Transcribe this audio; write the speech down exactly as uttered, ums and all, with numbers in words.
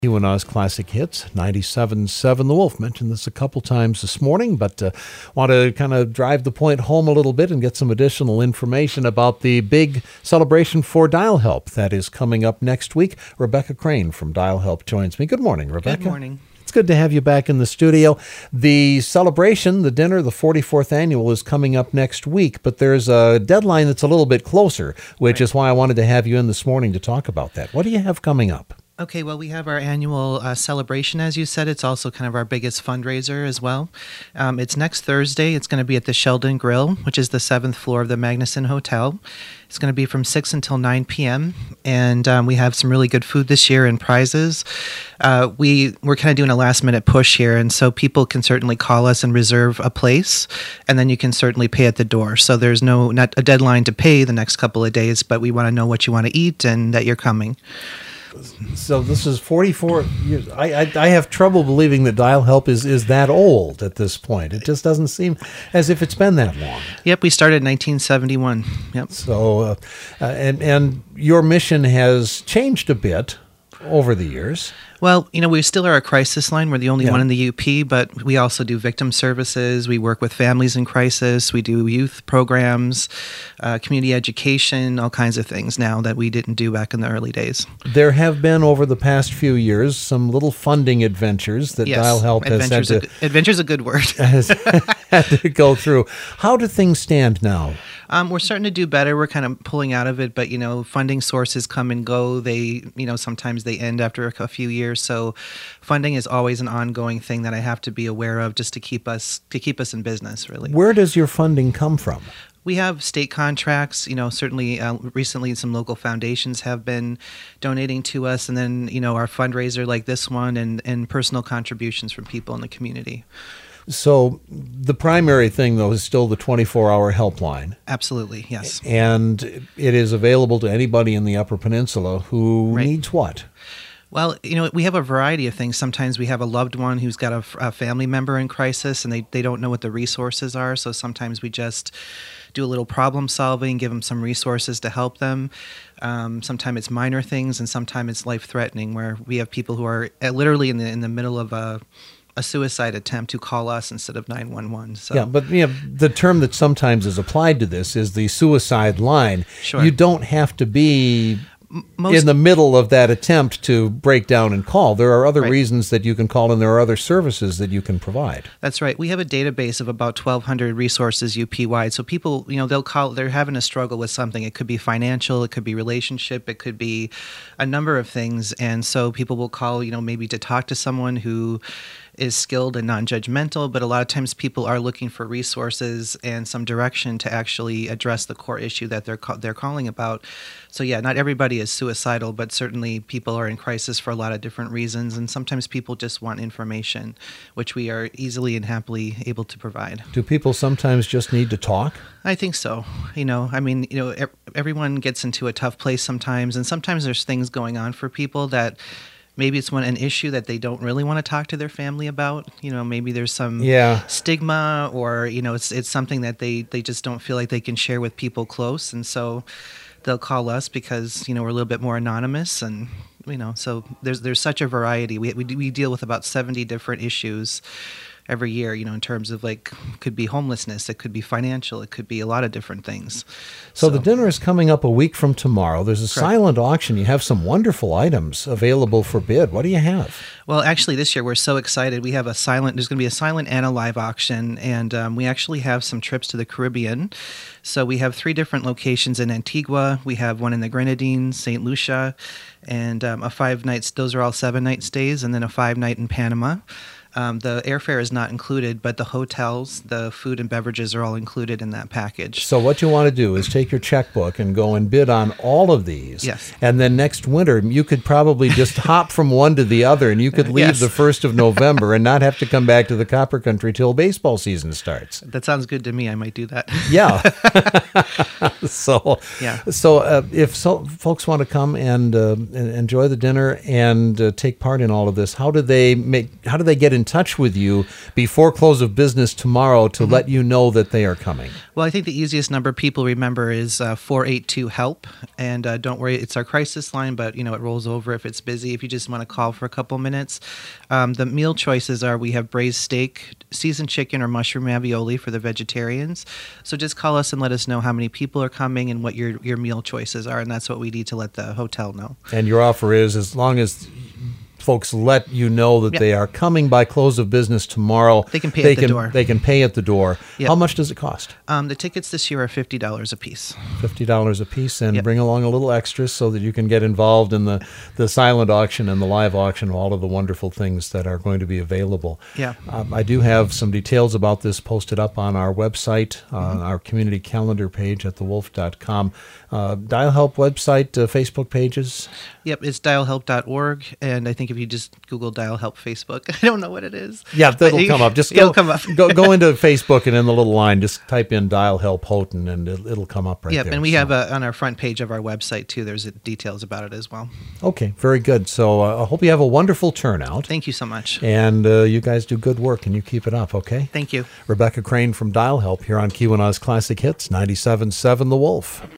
U N Oz Classic Hits, ninety-seven point seven The Wolf. Mentioned this a couple times this morning, but uh, want to kind of drive the point home a little bit and get some additional information about the big celebration for Dial Help that is coming up next week. Rebecca Crane from Dial Help joins me. Good morning, Rebecca. Good morning. It's good to have you back in the studio. The celebration, the dinner, the forty-fourth annual is coming up next week, but there's a deadline that's a little bit closer, which Right. is why I wanted to have you in this morning to talk about that. What do you have coming up? Okay, well, we have our annual uh, celebration, as you said. It's also kind of our biggest fundraiser as well. Um, it's next Thursday. It's going to be at the Sheldon Grill, which is the seventh floor of the Magnuson Hotel. It's going to be from six until nine p.m., and um, we have some really good food this year and prizes. Uh, we, we're kind of doing a last-minute push here, and so people can certainly call us and reserve a place, and then you can certainly pay at the door. So there's no not a deadline to pay the next couple of days, but we want to know what you want to eat and that you're coming. So this is forty-four years. I, I I have trouble believing that Dial Help is, is that old at this point. It just doesn't seem as if it's been that long. Yep, we started in nineteen seventy-one. Yep. So, uh, uh, and and your mission has changed a bit over the years. Well, you know, we still are a crisis line. We're the only Yeah. one in the U P, but we also do victim services. We work with families in crisis. We do youth programs, uh, community education, all kinds of things now that we didn't do back in the early days. There have been, over the past few years, some little funding adventures that Yes, Dial Help has had adventure's, a, to, good- adventure's a good word. has had to go through. How do things stand now? Um, we're starting to do better. We're kind of pulling out of it, but you know, funding sources come and go. They, you know, sometimes they end after a, a few years. So, funding is always an ongoing thing that I have to be aware of, just to keep us to keep us in business. Really, Where does your funding come from? we have state contracts. You know, certainly uh, recently some local foundations have been donating to us, and then you know our fundraiser like this one, and and personal contributions from people in the community. So the primary thing, though, is still the twenty-four hour helpline. Absolutely, yes. And it is available to anybody in the Upper Peninsula who Right. needs what? Well, you know, we have a variety of things. Sometimes we have a loved one who's got a, a family member in crisis and they, they don't know what the resources are. So sometimes we just do a little problem solving, give them some resources to help them. Um, sometimes it's minor things and sometimes it's life threatening, where we have people who are uh, literally in the in the middle of a a suicide attempt to call us instead of nine one one. So Yeah, but you know, the term that sometimes is applied to this is the suicide line. Sure. You don't have to be most in the middle of that attempt to break down and call. There are other Right. reasons that you can call, and there are other services that you can provide. That's right. We have a database of about twelve hundred resources U P wide. So people, you know, they'll call, they're having a struggle with something. It could be financial, it could be relationship, it could be a number of things. And so people will call, you know, maybe to talk to someone who is skilled and non-judgmental, but a lot of times people are looking for resources and some direction to actually address the core issue that they're ca- they're calling about. So yeah, not everybody is suicidal, but certainly people are in crisis for a lot of different reasons, and sometimes people just want information, which we are easily and happily able to provide. Do people sometimes just need to talk? I think so. You know, I mean, you know, ev- everyone gets into a tough place sometimes, and sometimes there's things going on for people that maybe it's one an issue that they don't really want to talk to their family about. You know, maybe there's some Yeah. stigma, or you know, it's it's something that they they just don't feel like they can share with people close, and so they'll call us because you know we're a little bit more anonymous, and you know, so there's there's such a variety. We we we deal with about seventy different issues every year, you know, in terms of like, could be homelessness, it could be financial, it could be a lot of different things. So, the dinner is coming up a week from tomorrow. There's a Correct. silent auction. You have some wonderful items available for bid. What do you have? Well, actually, this year we're so excited. We have a silent, there's going to be a silent and a live auction, and um, we actually have some trips to the Caribbean. So we have three different locations in Antigua. We have one in the Grenadines, Saint Lucia, and um, a five nights, those are all seven night stays, and then a five night in Panama. Um, the airfare is not included, but the hotels, the food and beverages are all included in that package. So what you want to do is take your checkbook and go and bid on all of these. Yes. And then next winter, you could probably just hop from one to the other, and you could leave Yes. the first of November and not have to come back to the Copper Country till baseball season starts. That sounds good to me. I might do that. Yeah. so Yeah. so uh, if so, folks want to come and, uh, and enjoy the dinner and uh, take part in all of this, how do they make? How do they get in touch with you before close of business tomorrow to mm-hmm. let you know that they are coming? Well, I think the easiest number people remember is uh, four eight two HELP. And uh, don't worry, it's our crisis line, but you know it rolls over if it's busy. If you just want to call for a couple minutes. Um, the meal choices are we have braised steak, seasoned chicken, or mushroom ravioli for the vegetarians. So just call us and let us know how many people are coming and what your, your meal choices are. And that's what we need to let the hotel know. And your offer is, as long as folks let you know that yep. they are coming by close of business tomorrow, they can pay they at the can, door. They can pay at the door. Yep. How much does it cost? Um, the tickets this year are fifty dollars a piece. fifty dollars a piece, and yep. bring along a little extra so that you can get involved in the, the silent auction and the live auction, all of the wonderful things that are going to be available. Yeah. Um, I do have some details about this posted up on our website, on mm-hmm. our community calendar page at the wolf dot com. Uh, Dial Help website, uh, Facebook pages? Yep, it's dial help dot org, and I think if you just Google Dial Help Facebook, I don't know what it is. Yeah, that'll come up. Just go, it'll come up. go, go into Facebook, and in the little line, just type in Dial Help Houghton, and it'll, it'll come up right yep, there. Yep, and we so. have a, on our front page of our website, too, there's details about it as well. Okay, very good. So uh, I hope you have a wonderful turnout. Thank you so much. And uh, you guys do good work, and you keep it up, okay? Thank you. Rebecca Crane from Dial Help here on Keweenaw's Classic Hits, ninety-seven point seven The Wolf.